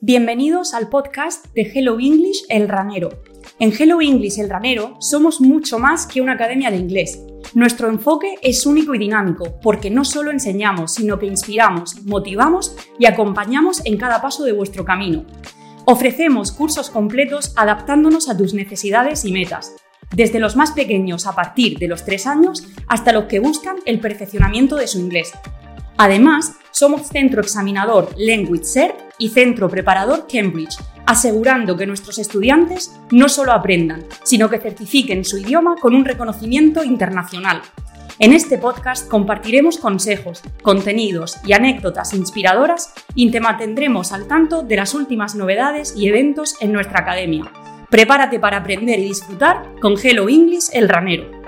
Bienvenidos al podcast de Hello English El Ranero. En Hello English El Ranero somos mucho más que una academia de inglés. Nuestro enfoque es único y dinámico porque no solo enseñamos, sino que inspiramos, motivamos y acompañamos en cada paso de vuestro camino. Ofrecemos cursos completos adaptándonos a tus necesidades y metas, desde los más pequeños a partir de los 3 años hasta los que buscan el perfeccionamiento de su inglés. Además, somos centro examinador Language Cert y centro preparador Cambridge, asegurando que nuestros estudiantes no solo aprendan, sino que certifiquen su idioma con un reconocimiento internacional. En este podcast compartiremos consejos, contenidos y anécdotas inspiradoras y te mantendremos al tanto de las últimas novedades y eventos en nuestra academia. Prepárate para aprender y disfrutar con Hello English El Ranero.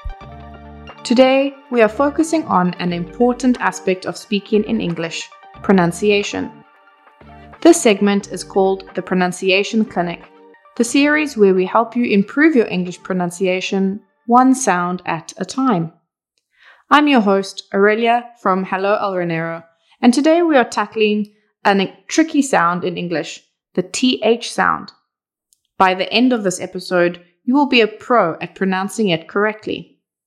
Today, we are focusing on an important aspect of speaking in English, pronunciation. This segment is called the Pronunciation Clinic, the series where we help you improve your English pronunciation one sound at a time. I'm your host, Aurelia from Hello El Ranero, and today we are tackling a tricky sound in English, the TH sound. By the end of this episode, you will be a pro at pronouncing it correctly.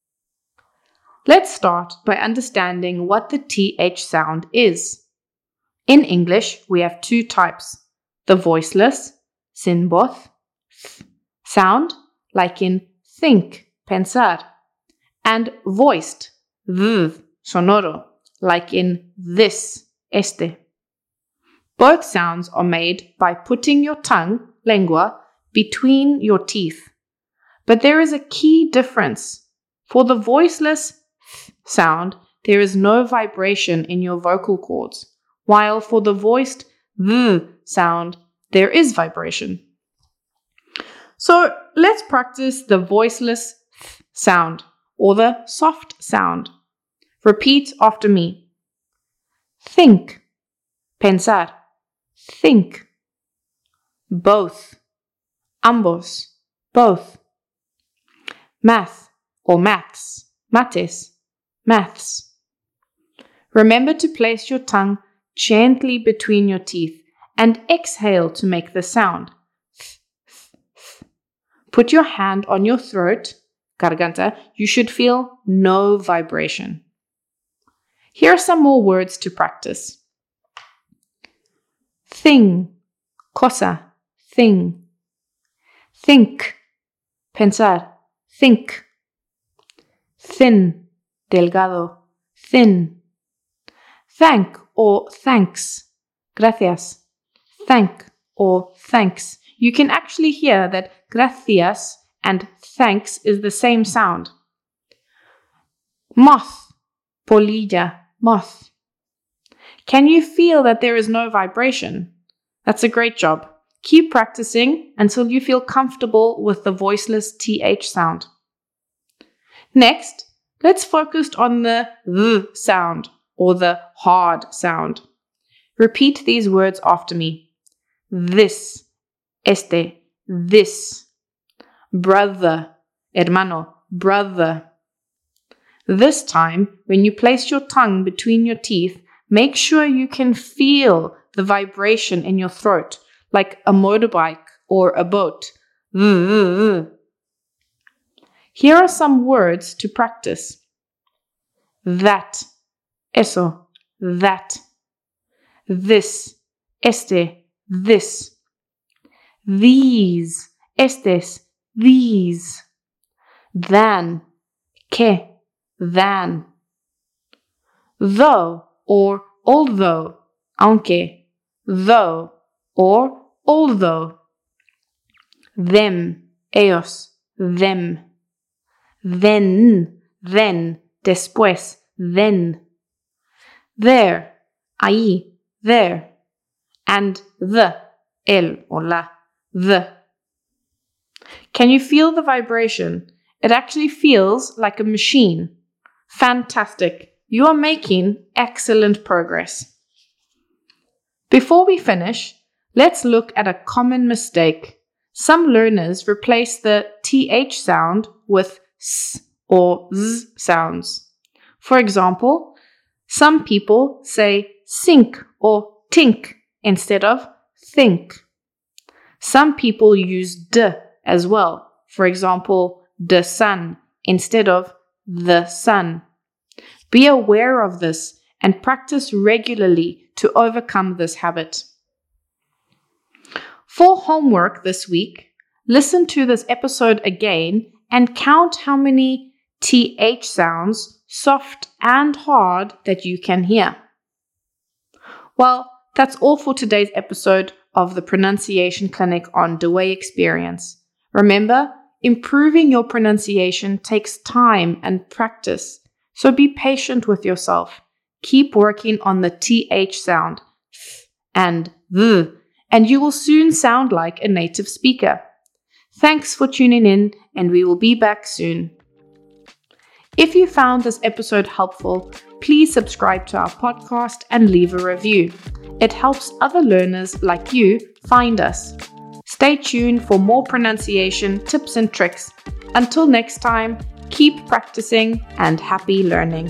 Let's start by understanding what the TH sound is. In English, we have 2 types, the voiceless, sin voz, sound, like in think, pensar, and voiced, sonoro, like in this, este. Both sounds are made by putting your tongue, lengua, between your teeth. But there is a key difference. For the voiceless sound, there is no vibration in your vocal cords, while for the voiced sound, there is vibration. So let's practice the voiceless sound, or the soft sound. Repeat after me. Think, pensar, think. Both, ambos, both. Math or maths, mates, maths. Remember to place your tongue gently between your teeth and exhale to make the sound. Put your hand on your throat, garganta. You should feel no vibration. Here are some more words to practice. Thing, cosa, thing. Think, pensar, think. Thin, delgado, thin. Thank or thanks, gracias. Thank or thanks. You can actually hear that gracias and thanks is the same sound. Moth, polilla, moth. Can you feel that there is no vibration? That's a great job. Keep practicing until you feel comfortable with the voiceless TH sound. Next, let's focus on the th sound, or the hard sound. Repeat these words after me. This, este, this. Brother, hermano, brother. This time, when you place your tongue between your teeth, make sure you can feel the vibration in your throat, like a motorbike or a boat. Here are some words to practice. That, eso, that. This, este, this. These, estes, these. Than, que, than. Though or although, aunque. Though or although. Them, ellos, them. Then, después, then. There, ahí, there. And the, el or la, the. Can you feel the vibration? It actually feels like a machine. Fantastic. You are making excellent progress. Before we finish, let's look at a common mistake. Some learners replace the TH sound with S or Z sounds. For example, some people say sink or tink instead of think. Some people use d as well. For example, the sun instead of the sun. Be aware of this and practice regularly to overcome this habit. For homework this week, listen to this episode again and count how many TH sounds, soft and hard, that you can hear. Well, that's all for today's episode of the Pronunciation Clinic on Dewey Experience. Remember, improving your pronunciation takes time and practice, so be patient with yourself. Keep working on the TH sound, th and th, and you will soon sound like a native speaker. Thanks for tuning in, and we will be back soon. If you found this episode helpful, please subscribe to our podcast and leave a review. It helps other learners like you find us. Stay tuned for more pronunciation tips and tricks. Until next time, keep practicing and happy learning.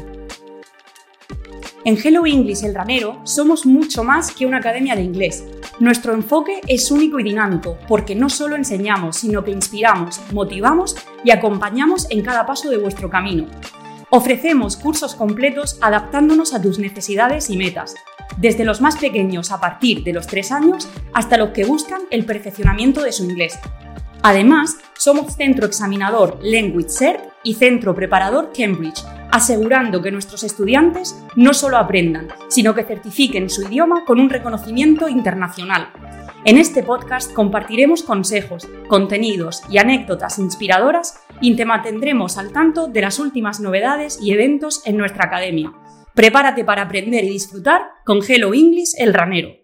En Hello English El Ranero somos mucho más que una academia de inglés. Nuestro enfoque es único y dinámico porque no solo enseñamos, sino que inspiramos, motivamos y acompañamos en cada paso de vuestro camino. Ofrecemos cursos completos adaptándonos a tus necesidades y metas, desde los más pequeños a partir de los 3 años hasta los que buscan el perfeccionamiento de su inglés. Además, somos centro examinador Language Cert y centro preparador Cambridge, asegurando que nuestros estudiantes no solo aprendan, sino que certifiquen su idioma con un reconocimiento internacional. En este podcast compartiremos consejos, contenidos y anécdotas inspiradoras y te mantendremos al tanto de las últimas novedades y eventos en nuestra academia. Prepárate para aprender y disfrutar con Hello English El Ranero.